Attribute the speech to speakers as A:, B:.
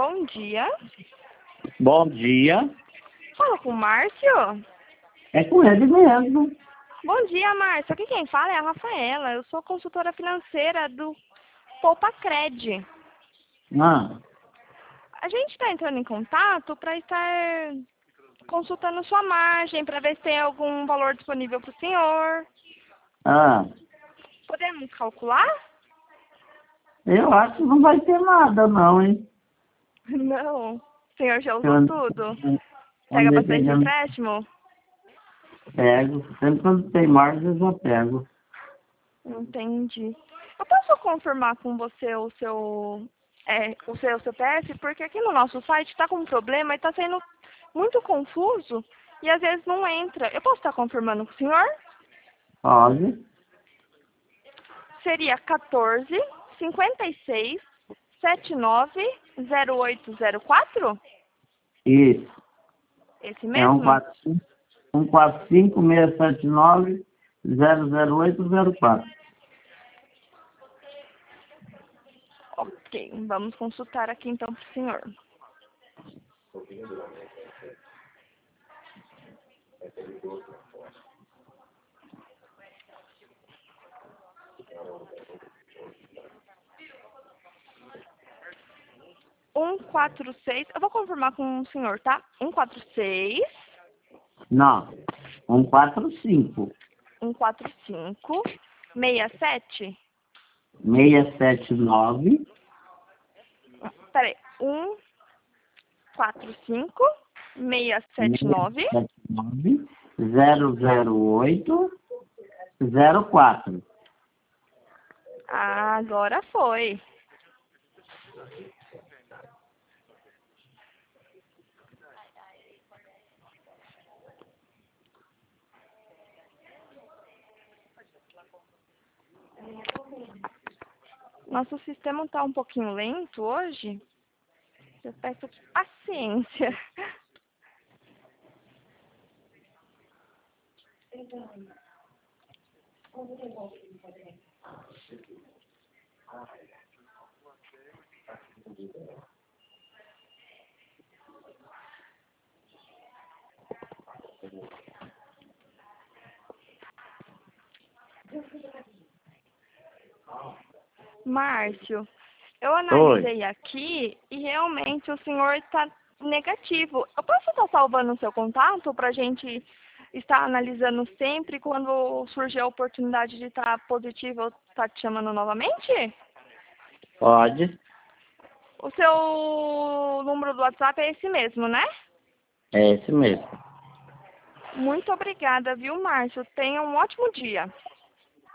A: Bom dia.
B: Bom dia.
A: Fala com o Márcio?
B: É com ele mesmo.
A: Bom dia, Márcio. Aqui quem fala é a Rafaela. Eu sou consultora financeira do Poupacred.
B: Ah,
A: A gente está entrando em contato para estar consultando sua margem, para ver se tem algum valor disponível para o senhor.
B: ah,
A: Podemos calcular?
B: eu acho que não vai ter nada não, hein?
A: Não. O senhor já usou
B: Eu
A: tudo? Pega
B: andei
A: bastante
B: pegando,
A: empréstimo?
B: pego. Sempre quando tem margem eu já pego.
A: Entendi. Eu posso confirmar com você o seu CPF? Porque aqui no nosso site está com um problema e está sendo muito confuso e às vezes não entra. Eu posso estar confirmando com o senhor?
B: Pode.
A: Seria 14 56 79 0804?
B: Isso.
A: Esse
B: É
A: mesmo?
B: 145-679-00804.
A: Ok, vamos consultar aqui então para o senhor. Eu vou confirmar com o senhor, tá? 146
B: Não. 145.
A: 145 67.
B: 679.
A: Peraí, 145 679.
B: 679-008-04.
A: Ah, agora foi. Nosso sistema está um pouquinho lento hoje. Eu peço paciência. Márcio, eu
B: Oi.
A: analisei aqui e realmente o senhor está negativo. Eu posso estar salvando o seu contato para a gente estar analisando sempre quando surgir a oportunidade de estar positivo, eu estar te chamando novamente?
B: Pode.
A: O seu número do WhatsApp é esse mesmo, né?
B: É esse mesmo.
A: Muito obrigada, viu, Márcio? Tenha um ótimo dia.